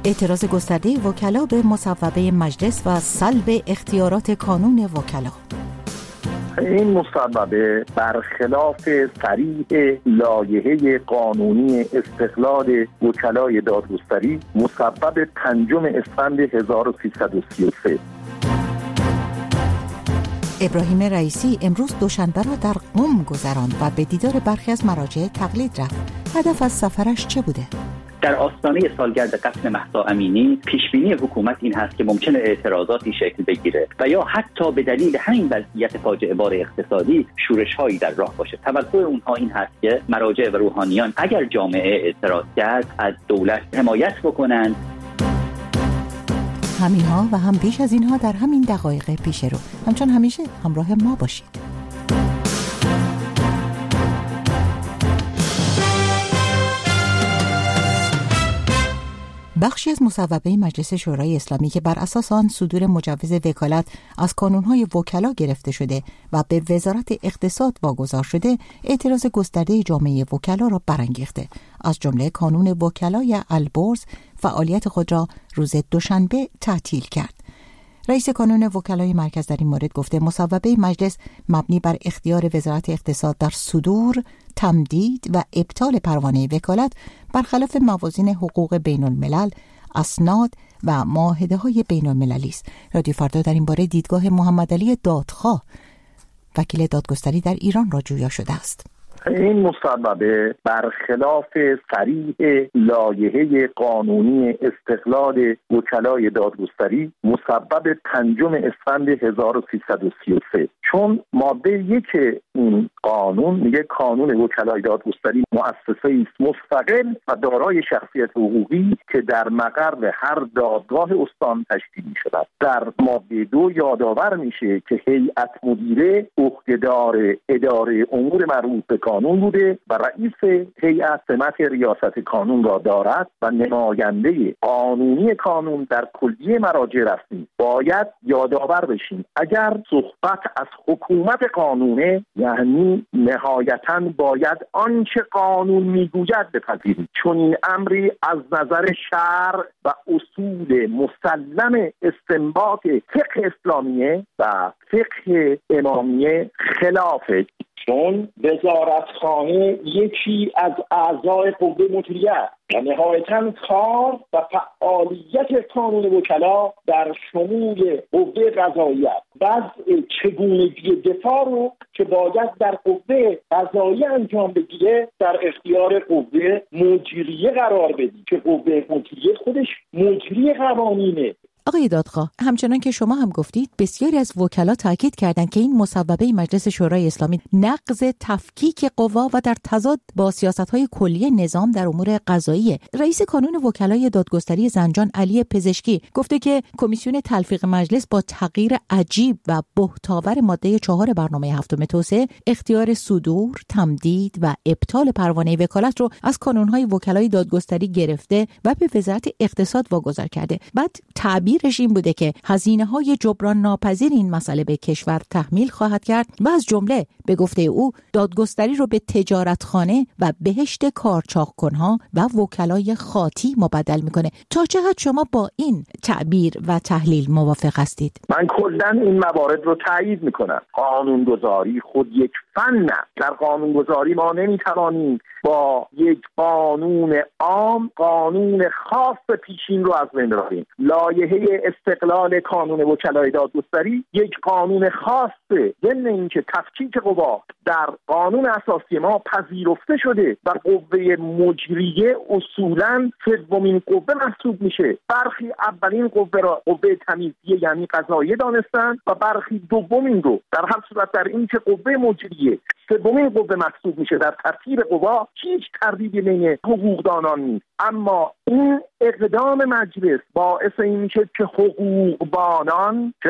اعتراض گسترده وکلا به مصوبه مجلس و سلب اختیارات کانون وکلا. این مصوبه برخلاف صریح لایحه قانونی استقلال وکلای دادگستری مصوب 5 اسفند 1333. ابراهیم رئیسی امروز دوشنبه را در قم گذراند و به دیدار برخی از مراجع تقلید رفت. هدف از سفرش چه بوده؟ در آستانه سالگرد قتل مهسا امینی پیشبینی حکومت این هست که ممکنه اعتراضاتی شکل بگیره و یا حتی به دلیل همین وضعیت فاجعه بار اقتصادی شورش‌هایی در راه باشه. توقع اونها این هست که مراجع و روحانیان اگر جامعه اعتراض کرد از دولت حمایت بکنند. همینها و هم بیش از اینها در همین دقایق پیش رو. همچون همیشه همراه ما باشید. بخشی از مصوبه مجلس شورای اسلامی که بر اساس آن صدور مجوز وکالت از کانون‌های وکلا گرفته شده و به وزارت اقتصاد واگذار شده، اعتراض گسترده جامعه وکلا را برانگیخته. از جمله کانون وکلای البرز فعالیت خود را روز دوشنبه تعطیل کرد. رئیس کانون وکلای مرکز در این مورد گفته مصوبه مجلس مبنی بر اختیار وزارت اقتصاد در صدور، تمدید و ابطال پروانه وکالت برخلاف موازین حقوق بین الملل، اسناد و معاهده‌های بین المللی است. رادیو فردا در این باره دیدگاه محمد علی دادخواه، وکیل دادگستری در ایران را جویا شده است. این مصوبه برخلاف صریح لایحه قانونی استقلال وکلای دادگستری مصوب 5 اسفند 1333، چون ماده 1 این قانون میگه کانون وکلای دادگستری مؤسسه‌ای است مستقل و دارای شخصیت حقوقی که در مقر هر دادگاه استان تشکیل می‌شود. در ماده 2 یادآور میشه که هیئت مدیره عهدهدار اداره امور مربوط به قانون بوده و رئیس هیئت سمت ریاست قانون را دارد و نماینده قانونی قانون در کلیه مراجع رسمی. باید یادآور بشیم اگر صحبت از حکومت قانونه یعنی نهایتاً باید آنچه قانون میگوید بپذیریم، چون این امری از نظر شرع و اصول مسلم استنباط فقه اسلامیه و فقه امامیه خلافه، چون وزارتخانه یکی از اعضای قوه مطیعه و نهایتاً کار و فعالیت کانون وکلا در شمول قوه قضاییه وضع چگونگی دفاع رو که باید در قوه قضاییه انجام بگیره در اختیار قوه مجریه قرار بدی که قوه مجریه خودش مجری قوانینه. آقای دادخواه، همچنان که شما هم گفتید بسیاری از وکلا تاکید کردند که این مصوبه مجلس شورای اسلامی نقض تفکیک قوا و در تضاد با سیاست‌های کلی نظام در امور قضاییه. رئیس کانون وکلای دادگستری زنجان علی پزشکی گفته که کمیسیون تلفیق مجلس با تغییر عجیب و بهتاور ماده 4 برنامه 7 توسعه اختیار صدور، تمدید و ابطال پروانه وکالت رو از کانون‌های وکلای دادگستری گرفته و به وزارت اقتصاد واگذار کرده. بعد تعبیرش این بوده که هزینه‌های جبران ناپذیر این مسئله به کشور تحمیل خواهد کرد و از جمله به گفته او دادگستری رو به تجارتخانه و بهشت کارچاق‌کنها و وکلای خاطی مبدل میکنه. تا چقدر شما با این تعبیر و تحلیل موافق هستید؟ من کلاً این موارد رو تایید میکنم. قانونگذاری خود یک فن است. در قانونگذاری ما نمیتوانیم با یک قانون عام قانون خاص پیشین رو از بین ببریم. لایحه استقلال کانون وکلای دادگستری یک قانون خاصه، ضمن اینکه تفکیک قوا در قانون اساسی ما پذیرفته شده و قوه مجریه اصولاً سومین قوه محسوب میشه. برخی اولین قوه را قوه تمیزیه یعنی قضاییه دانستن و برخی دومین رو. در هر صورت در این که قوه مجریه سومین قوه محسوب میشه در ترتیب قوا هیچ تردیدی بین حقوقدانان نیست. اما این اقدام مجلس باعث این میشه که حقوقبانان که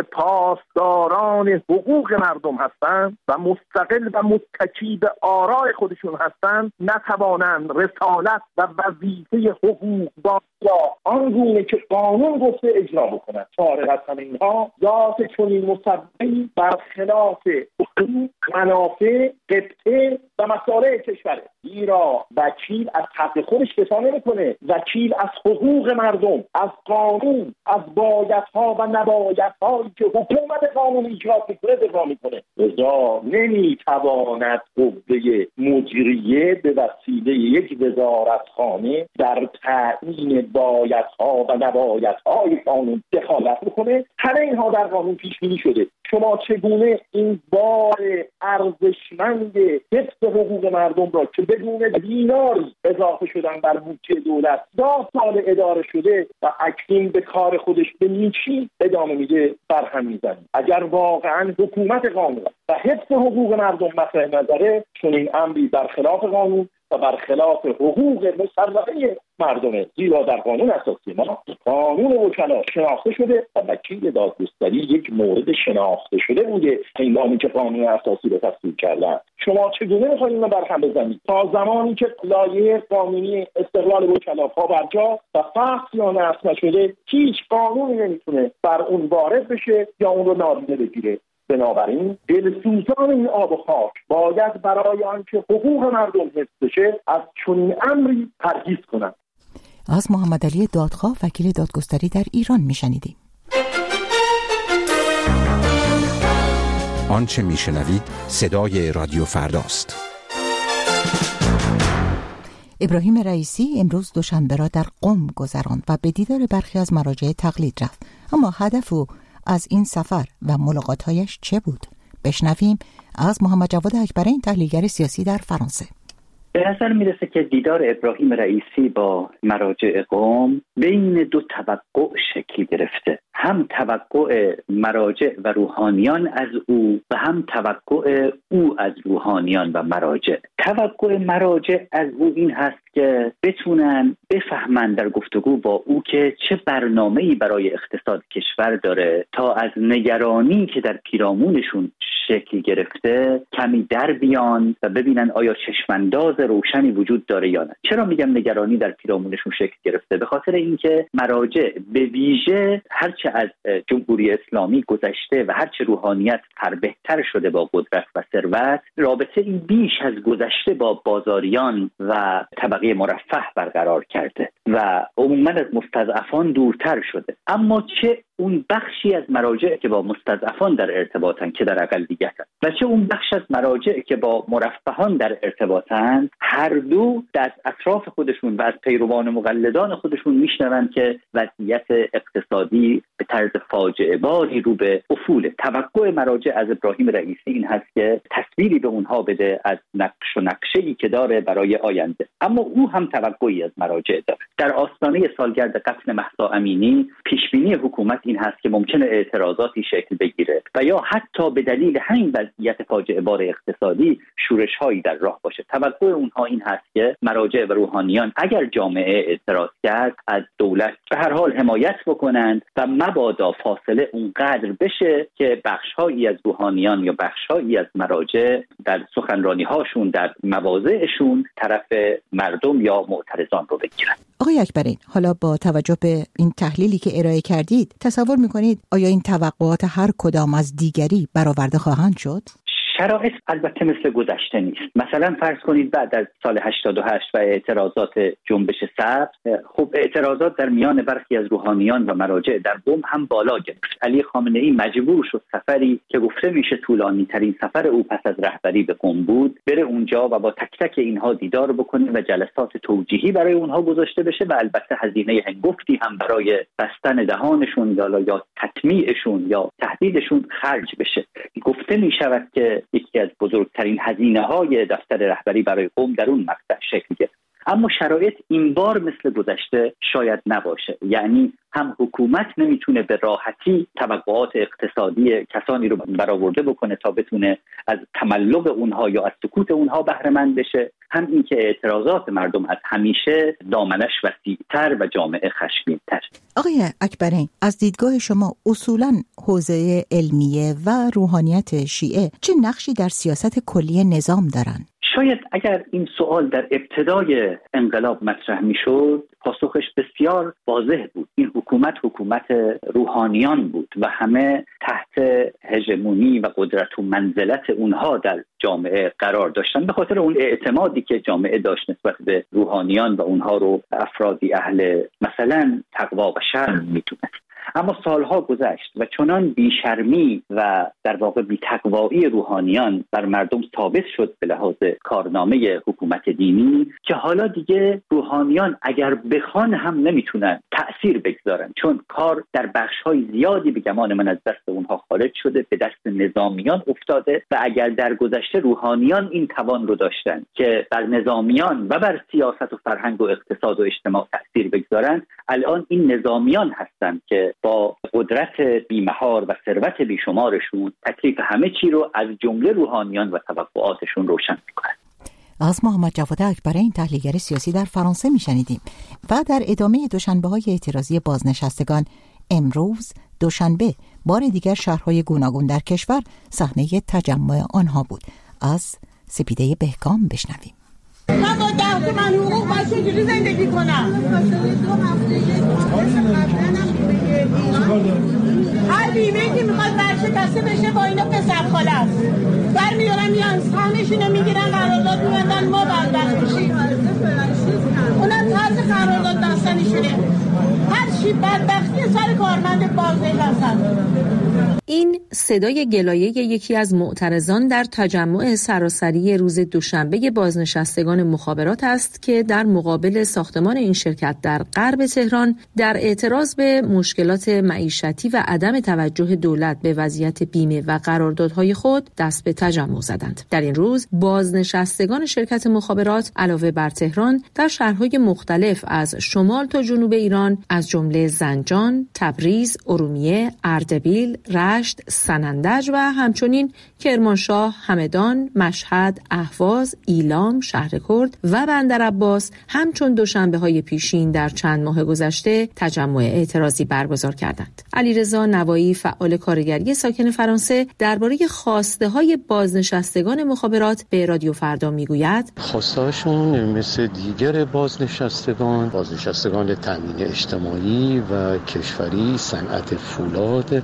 پاسداران حقوق مردم هستند و مستقل و متکی به آراء خودشون هستند نتوانند رسالت و وظیفه حقوقبان را آنگونه که قانون گفته اجرا بکنند. فارغ از همه اینها ذات چنین مصوبه‌ای برخلاف حقوق، منافع رابطه قبطه و مسائل کشوره. ایرا وکیل از حق خودش دفاع نمی‌کنه، وکیل از حقوق مردم، از قانون، از بایدها و نبایدهایی که حکومت قانون ایجاد می‌کنه دفاع می‌کنه. لذا نمی‌تواند قوه مجریه به وسیله یک وزارتخانه در تعیین بایدها و نبایدهای قانون دخالت بکنه. همه اینها در قانون پیش بینی شده. شما چگونه این بار ارزشمند حفظ حقوق مردم را که بدون دیناری اضافه شدن بر بودجه دولت 10 سال اداره شده و اکنون به کار خودش به نیچی ادامه میده برهم میزنید؟ اگر واقعا حکومت قانون و حفظ حقوق مردم مطرح نظره، چون این امری برخلاف قانون و برخلاف حقوق مسلمه مردمه. زیرا در قانون اساسی ما قانون وکلا شناخته شده و وکیل دادگستری یک مورد شناخته شده بوده هنگامی که قانون اساسی رو تصویب کردن. شما چگونه میخواید اینو برهم بزنید؟ تا زمانی که لایحه قانونی استقلال وکلا پا برجا و فحص یا نصب نشده، هیچ قانونی نمیتونه بر اون وارد بشه یا اون رو نادیده بگیره. بنابراین دلسوزان این آب و خاک باید برای آنکه حقوق مردم حفظ بشه از چنین امری پرهیز کنند. از محمد علی دادخواه وکیل دادگستری در ایران میشنیدیم. آنچه میشنوید صدای رادیو فرداست. ابراهیم رئیسی امروز دوشنبه را در قم گذراند و به دیدار برخی از مراجع تقلید رفت. اما هدف او از این سفر و ملاقات‌هایش چه بود؟ بشنویم از محمد جواد اکبرین، تحلیلگر سیاسی در فرانسه. به نظر میرسه که دیدار ابراهیم رئیسی با مراجع قم بین دو توقع شکل گرفته، هم توقع مراجع و روحانیان از او و هم توقع او از روحانیان و مراجع. توقع مراجع از او این هست که بتونن بفهمن در گفتگو با او که چه برنامه‌ای برای اقتصاد کشور داره تا از نگرانی که در پیرامونشون شکل گرفته کمی در بیان و ببینن آیا چشمانداز روشنی وجود داره یا نه. چرا میگم نگرانی در پیرامونشون شکل گرفته؟ به خاطر اینکه مراجع به ویژه هرچه از جمهوری اسلامی گذشته و هرچه روحانیت فربهتر شده با قدرت و ثروت، رابطه این بیش از گذشته با بازاریان و طبقه مرفه برقرار کرده و عموما از مستضعفان دورتر شده. اما چه اون بخشی از مراجع که با مستضعفان در ارتباطن که در اقلیتن و چه اون بخش از مراجع که با مرفهان در ارتباطن، هر دو در اطراف خودشون و از پیروان و مقلدان خودشون میشنون که وضعیت اقتصادی به طرز فاجعه باری رو به افوله. توقع مراجع از ابراهیم رئیسی این هست که تصویری به اونها بده از نقش و نقشه‌ای که داره برای آینده. اما او هم توقعی از مراجع داره. در آستانه سالگرد قتل مهسا امینی پیشبینی حکومت این هست که ممکنه اعتراضاتی شکل بگیره و یا حتی به دلیل همین وضعیت فاجعه بار اقتصادی شورش‌هایی در راه باشه. توقع اونها این هست که مراجع و روحانیان اگر جامعه اعتراض کرد از دولت به هر حال حمایت بکنند و مبادا فاصله اونقدر بشه که بخش‌هایی از روحانیان یا بخش‌هایی از مراجع در سخنرانی‌هاشون در مواضعشون طرف مردم یا معترضان رو بگیرن. آقای اکبرین، حالا با توجه به این تحلیلی که ارائه کردید تصور می‌کنید آیا این توقعات هر کدام از دیگری برآورده خواهند شد؟ شرایط البته مثل گذشته نیست. مثلا فرض کنید بعد از سال 88 و اعتراضات جنبش سبز، خب اعتراضات در میان برخی از روحانیان و مراجع در قم هم بالا گرفت. علی خامنه‌ای مجبور شد سفری که گفته میشه طولانی ترین سفر او پس از رهبری به قم بود بره اونجا و با تک تک اینها دیدار بکنه و جلسات توجیهی برای اونها گذاشته بشه و البته هزینه هنگفتی هم برای بستن دهانشون یا تطمیعشون یا تهدیدشون خرج بشه. گفته میشود که یکی از بزرگترین هزینه‌های دفتر رهبری برای قم در اون مقطع شکل گرفت. اما شرایط این بار مثل گذشته شاید نباشه. یعنی هم حکومت نمیتونه به راحتی توقعات اقتصادی کسانی رو برآورده بکنه تا بتونه از تملق اونها یا از سکوت اونها بهره مند بشه، هم اینکه اعتراضات مردم از همیشه دامنش وسیع‌تر و جامعه خشمگین‌تر. آقای اکبرین، از دیدگاه شما اصولاً حوزه علمیه و روحانیت شیعه چه نقشی در سیاست کلی نظام دارن؟ شاید اگر این سوال در ابتدای انقلاب مطرح میشد پاسخش بسیار واضح بود. این حکومت روحانیان بود و همه تحت هژمونی و قدرت و منزلت اونها در جامعه قرار داشتن، به خاطر اون اعتمادی که جامعه داشت نسبت به روحانیان و اونها رو افرادی اهل مثلا تقوا و شرم میدونست. اما سالها گذشت و چنان بیشرمی و در واقع بی‌تقوایی روحانیان بر مردم ثابت شد به لحاظ کارنامه حکومت دینی که حالا دیگه روحانیان اگر بخوان هم نمیتونن تأثیر بگذارن، چون کار در بخش‌های زیادی به گمان من از دست اونها خارج شده، به دست نظامیان افتاده. و اگر در گذشته روحانیان این توان رو داشتن که بر نظامیان و بر سیاست و فرهنگ و اقتصاد و اجتماع تأثیر بگذارن، الان این نظامیان هستند که با قدرت بیمهار و ثروت بیشمارشون تکلیف همه چی رو از جمله روحانیان و توقعاتشون روشن میکنن. از محمد جواد اکبر، این تحلیلگر سیاسی در فرانسه میشنیدیم. و در ادامه دوشنبه‌های اعتراضی بازنشستگان، امروز دوشنبه بار دیگر شهرهای گوناگون در کشور صحنه تجمع آنها بود. از سپیده بهکام بشنویم. من با 10 تومن حقوق باید چجوری زندگی کنم؟ هر بیمه که میخواد برشکسته بشه با اینا پسر خاله است. برمیارن میان سهمشونو میگیرن، قرارداد میبندن، ما بدبخت میشیم. اونم طرز قرارداد داستانیشونه. هر چی بدبختی سر کارمند بازنشسته. این صدای گلایه یکی از معترضان در تجمع سراسری روز دوشنبه بازنشستگان مخابرات است که در مقابل ساختمان این شرکت در غرب تهران در اعتراض به مشکلات معیشتی و عدم توجه دولت به وضعیت بیمه و قراردادهای خود دست به تجمع زدند. در این روز بازنشستگان شرکت مخابرات علاوه بر تهران در شهرهای مختلف از شمال تا جنوب ایران از جمله زنجان، تبریز، ارومیه، اردبیل، رشت، سنندج و همچنین کرمانشاه، همدان، مشهد، اهواز، ایلام، شهرکرد و بندرعباس همچون دوشنبه‌های پیشین در چند ماه گذشته تجمع اعتراضی برگزار کردند. علیرضا نوایی، فعال کارگری ساکن فرانسه، درباره خواسته‌های بازنشستگان مخابرات به رادیو فردا میگوید: خواسته‌هاشون مثل دیگر بازنشستگان تامین اجتماعی و کشوری، صنعت فولاد،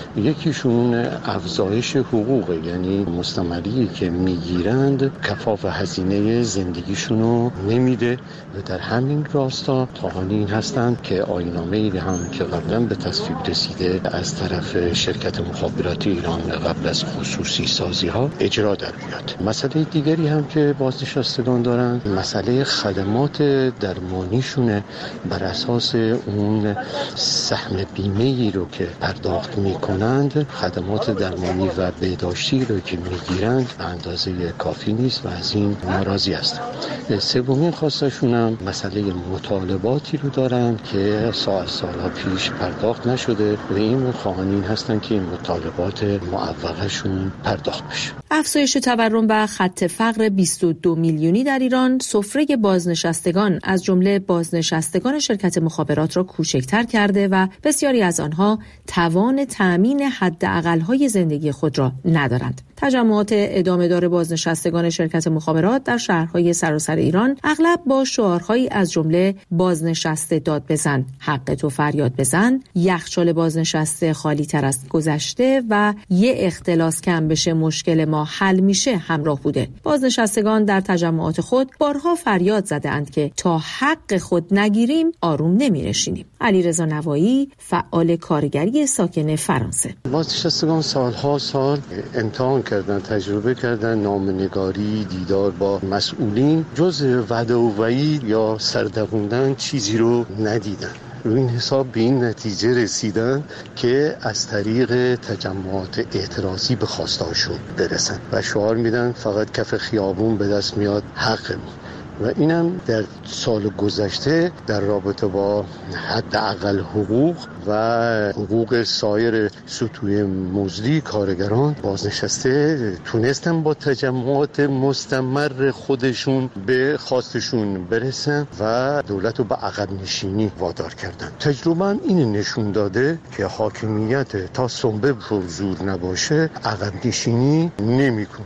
یکیشون افزایش حقوق، یعنی مستمری که میگیرند کفاف هزینه زندگیشونو نمیده و در همین راستا خواهان هستند که آیین‌نامه‌ای هم که قبلا به تصویب رسیده از طرف شرکت مخابرات ایران قبل از خصوصی سازی ها اجرا در بیاد. مسئله دیگری هم که بازنشستگان دارند مسئله خدمات درمانیشونه. بر اساس اون سهم بیمه‌ای رو که پرداخت میکنند خدمات درمانی و بهداشتی رو که میگیرند به اندازه کافی نیست و از این ناراضی هستند. سومین خواستشون هم مسئله مطالباتی رو دارند که سالها پیش پرداخت نشده و این خواهان هستند که این مطالبات معوقشون پرداخت بشه. افزایش تورم و خط فقر 22 میلیونی در ایران سفره بازنشستگان از جمله بازنشستگان شرکت مخابرات را کوچکتر کرده و بسیاری از آنها توان تأمین حداقل‌های زندگی خود را ندارند. تجمعات ادامه‌دار بازنشستگان شرکت مخابرات در شهرهای سراسر ایران اغلب با شعارهایی از جمله بازنشسته داد بزن، حق تو فریاد بزن، یخچال بازنشسته خالی تر از گذشته و یه اختلاس کم بشه مشکل ما حل میشه همراه بوده. بازنشستگان در تجمعات خود بارها فریاد زدند که تا حق خود نگیریم آروم نمی‌نشینیم. علیرضا نوایی، فعال کارگری ساکن فرانسه: بازنشستگان سالها سال امتحان کردن، تجربه کردن نامه‌نگاری، دیدار با مسئولین، جز وعده و وعید یا سردبوندن چیزی رو ندیدن. روی این حساب به این نتیجه رسیدن که از طریق تجمعات اعتراضی به خواستهاشون برسن و شعار میدن فقط کف خیابون به دست میاد حقمون. و اینم در سال گذشته در رابطه با حداقل حقوق و حقوق سایر سطوح مزدی کارگران بازنشسته تونستن با تجمعات مستمر خودشون به خواستشون برسن و دولت رو به عقب نشینی وادار کردن. تجربه این نشون داده که حاکمیت تا سنبه پر زور نباشه عقب نشینی نمیکنه.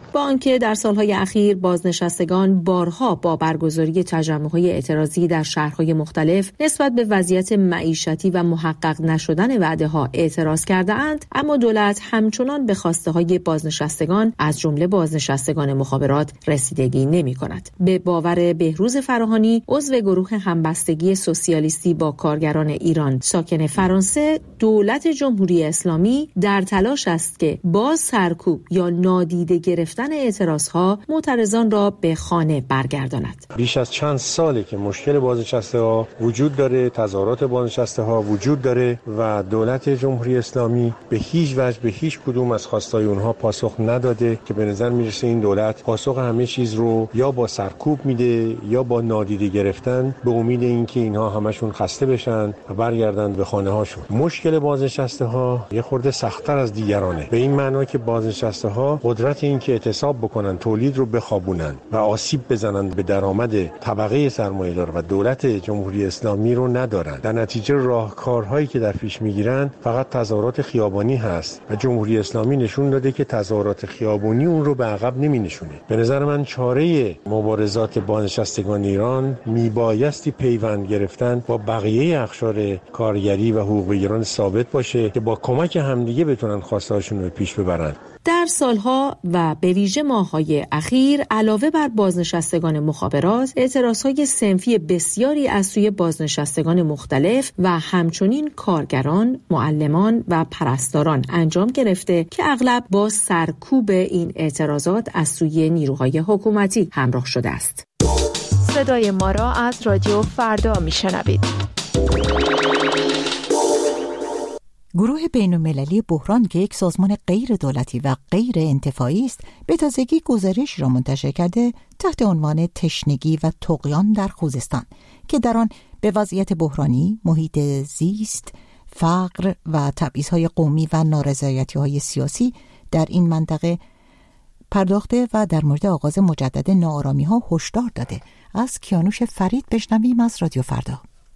با آنکه در سالهای اخیر بازنشستگان بارها با برگزاری تجمع‌های اعتراضی در شهرهای مختلف نسبت به وضعیت معیشتی و محقق نشدن وعده‌ها اعتراض کرده‌اند، اما دولت همچنان به خواسته‌های بازنشستگان از جمله بازنشستگان مخابرات رسیدگی نمی‌کند. به باور بهروز فراهانی، عضو گروه همبستگی سوسیالیستی با کارگران ایران ساکن فرانسه، دولت جمهوری اسلامی در تلاش است که با سرکوب یا نادیده گرفتن اعتراضها معترضان را به خانه برگرداند. بیش از چند ساله که مشکل بازنشسته‌ها وجود داره، تظاهرات بازنشسته‌ها وجود داره و دولت جمهوری اسلامی به هیچ وجه به هیچ کدوم از خواستای اونها پاسخ نداده که به نظر میرسه این دولت پاسخ همه چیز رو یا با سرکوب میده یا با نادیده گرفتن، به امید اینکه اینها همشون خسته بشن و برگردن به خانه هاشون. مشکل بازنشسته‌ها یه خورده سخت‌تر از دیگرانه، به این معنا که بازنشسته‌ها قدرت این که اعتصاب بکنن، تولید رو بخوابونن و آسیب بزنن به درآمد طبقه سرمایه‌دار و دولت جمهوری اسلامی رو ندارن. در نتیجه راهکارهایی که در پیش میگیرن فقط تظاهرات خیابانی هست و جمهوری اسلامی نشون داده که تظاهرات خیابانی اون رو به عقب نمی‌نشونه. به نظر من چاره مبارزات بازنشستگان ایران میبایستی پیوند گرفتن با بقیه اقشار کارگری و حقوق بگیران ثابت باشه که با کمک همدیگه بتونن خواسته‌هاشون رو پیش ببرن. در سالها و به ویژه ماه‌های اخیر علاوه بر بازنشستگان مخابرات، اعتراضهای صنفی بسیاری از سوی بازنشستگان مختلف و همچنین کارگران، معلمان و پرستاران انجام گرفته که اغلب با سرکوب این اعتراضات از سوی نیروهای حکومتی همراه شده است. صدای ما را از رادیو فردا میشنوید. گروه بین‌المللی بحران که یک سازمان غیر دولتی و غیر انتفاعی است، به تازگی گزارش را منتشر کرده تحت عنوان تشنگی و طغیان در خوزستان که در آن به وضعیت بحرانی، محیط زیست، فقر و تبعیض‌های قومی و نارضایتی‌های سیاسی در این منطقه پرداخته و در مورد آغاز مجدد ناآرامی‌ها هشدار داده. از کیانوش فرید بشنویم از رادیو فردا.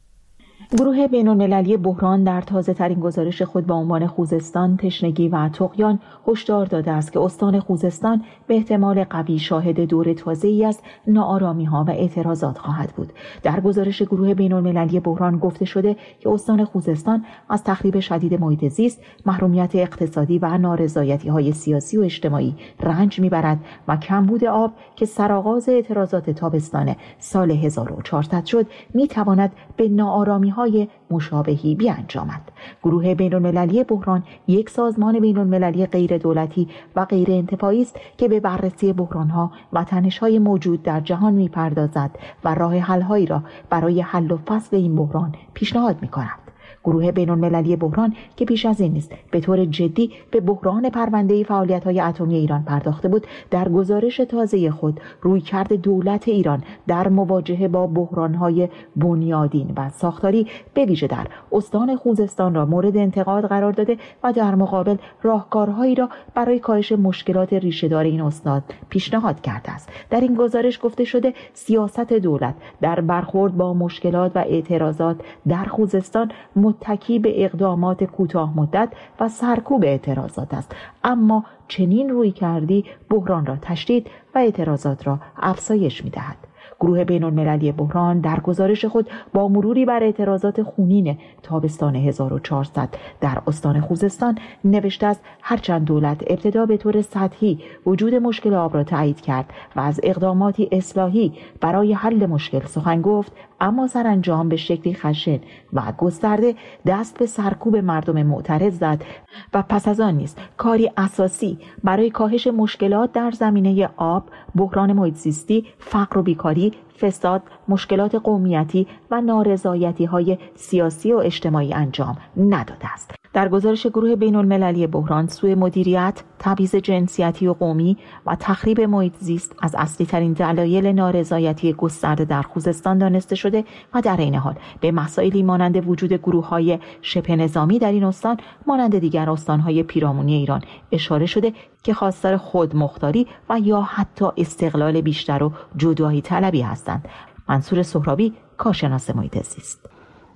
گروه بین‌المللی بحران در تازه‌ترین گزارش خود با عنوان خوزستان، تشنگی و طغیان هشدار داده است که استان خوزستان به احتمال قوی شاهد دور تازه‌ای از ناآرامی‌ها و اعتراضات خواهد بود. در گزارش گروه بین‌المللی بحران گفته شده که استان خوزستان از تخریب شدید محیط زیست، محرومیت اقتصادی و نارضایتی‌های سیاسی و اجتماعی رنج می‌برد و کمبود آب که سرآغاز اعتراضات تابستان سال 1400 شد، می‌تواند به ناآرامی‌های مشابهی بیانجامد. گروه بین‌المللی بحران یک سازمان بین‌المللی غیر دولتی و غیر انتفاعی است که به بررسی بحران‌ها و تنش‌های موجود در جهان می‌پردازد و راه حل‌هایی را برای حل و فصل این بحران پیشنهاد می‌کند. گروه بین‌المللی بحران که پیش از این نیز به طور جدی به بحران پرونده‌ای فعالیت‌های اتمی ایران پرداخته بود، در گزارش تازه خود رویکرد دولت ایران در مواجهه با بحران‌های بنیادین و ساختاری به ویژه در استان خوزستان را مورد انتقاد قرار داده و در مقابل راهکارهایی را برای کاهش مشکلات ریشه‌دار این استان پیشنهاد کرده است. در این گزارش گفته شده سیاست دولت در برخورد با مشکلات و اعتراضات در خوزستان متکی به اقدامات کوتاه مدت و سرکوب اعتراضات است، اما چنین رویکردی بحران را تشدید و اعتراضات را افزایش می‌دهد. گروه بین‌المللی بحران در گزارش خود با مروری بر اعتراضات خونین تابستان 1400 در استان خوزستان نوشته است هرچند دولت ابتدا به طور سطحی وجود مشکل آب را تایید کرد و از اقداماتی اصلاحی برای حل مشکل سخن گفت، اما سرانجام به شکلی خشن و گسترده دست به سرکوب مردم معترض زد و پس از آن نیز کاری اساسی برای کاهش مشکلات در زمینه آب، بحران محیط زیستی، فقر و بیکاری، فساد، مشکلات قومیتی و نارضایتی‌های سیاسی و اجتماعی انجام نداده است. در گزارش گروه بین‌المللی بحران، سوء مدیریت، تبعیض جنسیتی و قومی و تخریب محیط زیست از اصلی‌ترین دلایل نارضایتی گسترده در خوزستان دانسته شده و در این حال به مسائلی مانند وجود گروه‌های شبه نظامی در این استان مانند دیگر استان‌های پیرامونی ایران اشاره شده که خواستار خودمختاری و یا حتی استقلال بیشتر و جدایی طلبی هستند. منصور سهرابی، کارشناس محیط زیست: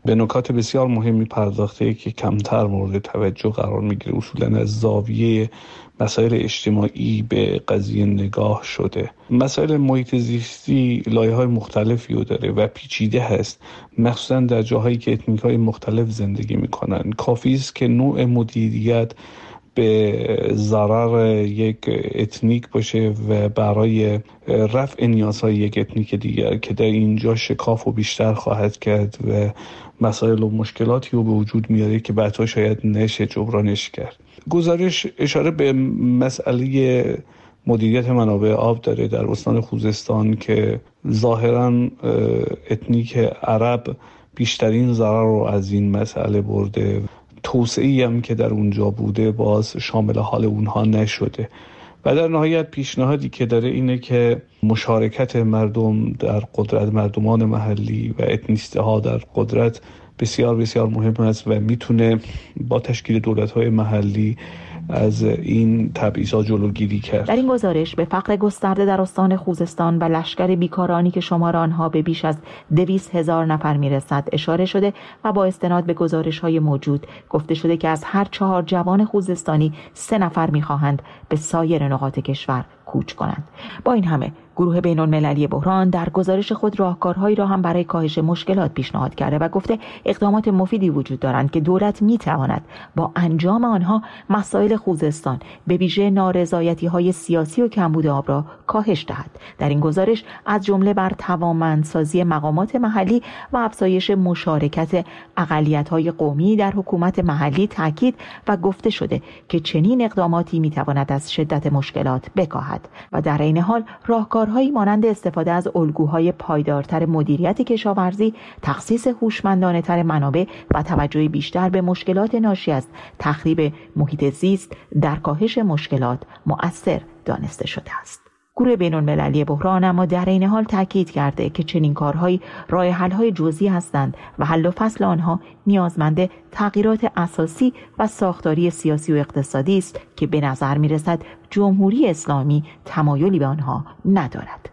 به نکات بسیار مهمی پرداخته که کمتر مورد توجه قرار میگیره. اصولا از زاویه مسائل اجتماعی به قضیه نگاه شده. مسائل محیط زیستی لایه‌های مختلفی رو داره و پیچیده هست، مخصوصا در جاهایی که اتنیک‌های مختلف زندگی میکنن. کافی است که نوع مدیریت به ضرر یک اتنیک باشه و برای رفع نیازهای یک اتنیک دیگر که در اینجا شکاف و بیشتر خواهد کرد و مسائل و مشکلاتی رو به وجود میاره که بعدها شاید نشه جبرانش کرد. گزارش اشاره به مسئله مدیریت منابع آب داره در استان خوزستان که ظاهراً اتنیک عرب بیشترین ضرر رو از این مسئله برده. توسعه‌ای هم که در اونجا بوده باز شامل حال اونها نشده و در نهایت پیشنهادی که داره اینه که مشارکت مردم در قدرت، مردمان محلی و اتنیسته ها در قدرت بسیار بسیار مهم است و میتونه با تشکیل دولت‌های محلی از این تبعیض‌ها جلوگیری کرد. در این گزارش به فقر گسترده در استان خوزستان و لشکر بیکارانی که شمار آنها به بیش از 200,000 نفر میرسد اشاره شده و با استناد به گزارش‌های موجود گفته شده که از هر 4 جوان خوزستانی 3 نفر می‌خواهند به سایر نقاط کشور کوچ کنند. با این همه گروه بین‌المللی بحران در گزارش خود راهکارهایی را هم برای کاهش مشکلات پیشنهاد کرده و گفته اقدامات مفیدی وجود دارند که دولت می‌تواند با انجام آنها مسائل خوزستان به ویژه نارضایتی‌های سیاسی و کمبود آب را کاهش دهد. در این گزارش از جمله بر توانمندسازی مقامات محلی و افزایش مشارکت اقلیت‌های قومی در حکومت محلی تاکید و گفته شده که چنین اقداماتی می‌تواند از شدت مشکلات بکاهد و در این حال راهکارهایی مانند استفاده از الگوهای پایدارتر مدیریت کشاورزی، تخصیص هوشمندانه‌تر منابع و توجه بیشتر به مشکلات ناشی از تخریب محیط زیست در کاهش مشکلات مؤثر دانسته شده است. گروه بین‌المللی بحران اما در این حال تاکید کرده که چنین کارهایی راه حل‌های جزئی هستند و حل و فصل آنها نیازمند تغییرات اساسی و ساختاری سیاسی و اقتصادی است که به نظر می‌رسد جمهوری اسلامی تمایلی به آنها ندارد.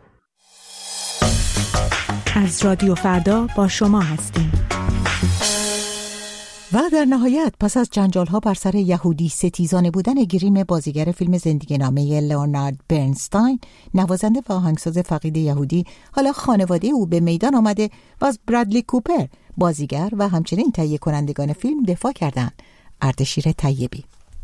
از رادیو فردا با شما هستیم. و در نهایت پس از جنجال‌ها بر سر یهودی ستیزانه بودن گریم بازیگر فیلم زندگی نامه لئونارد برنستاین، نوازنده و آهنگساز فقید یهودی، حالا خانواده او به میدان آمده و از برادلی کوپر بازیگر و همچنین تهیه کنندگان فیلم دفاع کردند. اردشیر طیبی.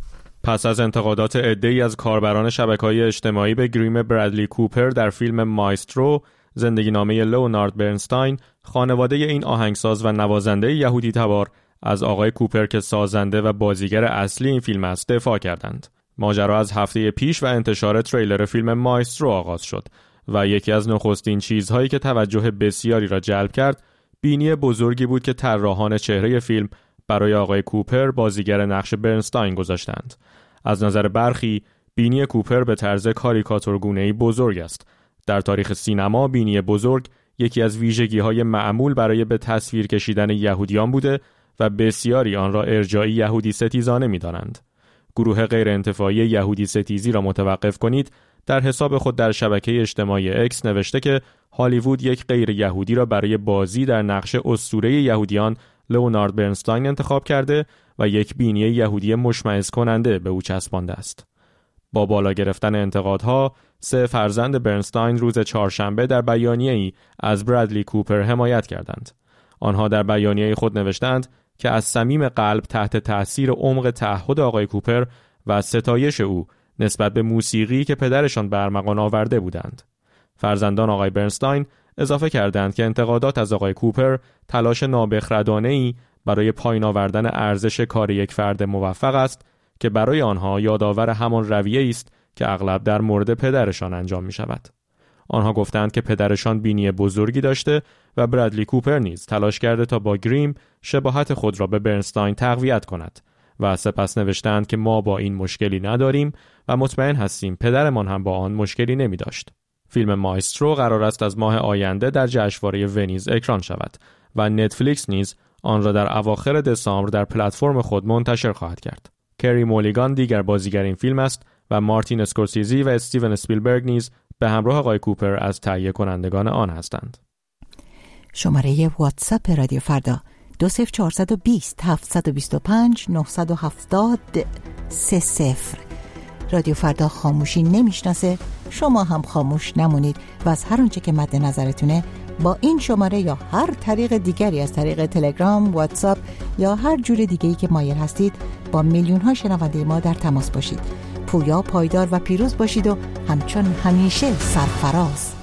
پس از انتقادات عده‌ای از کاربران شبکه‌های اجتماعی به گریم برادلی کوپر در فیلم مایسترو زندگی نامه لئونارد برنستاین، خانواده این آهنگساز و نوازنده یهودی تبار از آقای کوپر که سازنده و بازیگر اصلی این فیلم است دفاع کردند. ماجرا از هفته پیش و انتشار تریلر فیلم مایسترو آغاز شد و یکی از نخستین چیزهایی که توجه بسیاری را جلب کرد بینی بزرگی بود که طراحان چهره فیلم برای آقای کوپر بازیگر نقش برنستاین گذاشتند. از نظر برخی بینی کوپر به طرز کاریکاتورگونه‌ای بزرگ است. در تاریخ سینما بینی بزرگ یکی از ویژگی‌های معمول برای به تصویر کشیدن یهودیان بوده و بسیاری آن را ارجاعی یهودی ستیزانه می‌دانند. گروه غیر انتفاعی یهودی ستیزی را متوقف کنید در حساب خود در شبکه اجتماعی اکس نوشته که هالیوود یک غیر یهودی را برای بازی در نقش اسطوره یهودیان لئونارد برنستاین انتخاب کرده و یک بینی یهودی مشمئز کننده به او چسبانده است. با بالا گرفتن انتقادها، 3 فرزند برنستاین روز چهارشنبه در بیانیه‌ای از برادلی کوپر حمایت کردند. آنها در بیانیه خود نوشتند که از صمیم قلب تحت تأثیر عمق تعهد آقای کوپر و ستایش او نسبت به موسیقی که پدرشان به ارمغان آورده بودند. فرزندان آقای برنستاین اضافه کردند که انتقادات از آقای کوپر تلاش نابخردانه‌ای برای پایین آوردن ارزش کار یک فرد موفق است که برای آنها یادآور همان رویه‌ای است که اغلب در مورد پدرشان انجام می شود. آنها گفتند که پدرشان بینی بزرگی داشته و برادلی کوپر نیز تلاش کرده تا با گریم شباهت خود را به برنستاین تقویت کند و سپس نوشتند که ما با این مشکلی نداریم و مطمئن هستیم پدرمان هم با آن مشکلی نمی داشت. فیلم مایسترو قرار است از ماه آینده در جشنواره ونیز اکران شود و نتفلیکس نیز آن را در اواخر دسامبر در پلتفرم خود منتشر خواهد کرد. کری مولیگان دیگر بازیگر این فیلم است و مارتین اسکورسیزی و استیون اسپیلبرگ نیز به همراه آقای کوپر از تهیه کنندگان آن هستند. شماره واتساپ رادیو فردا 20420 725 970 30. رادیو فردا خاموشی نمیشناسه، شما هم خاموش نمونید و از هر اونچه که مد نظرتونه با این شماره یا هر طریق دیگری از طریق تلگرام، واتساپ یا هر جور دیگه‌ای که مایل هستید با میلیون‌ها شنونده ما در تماس باشید. پویا، پایدار و پیروز باشید و همچون همیشه سرفراز.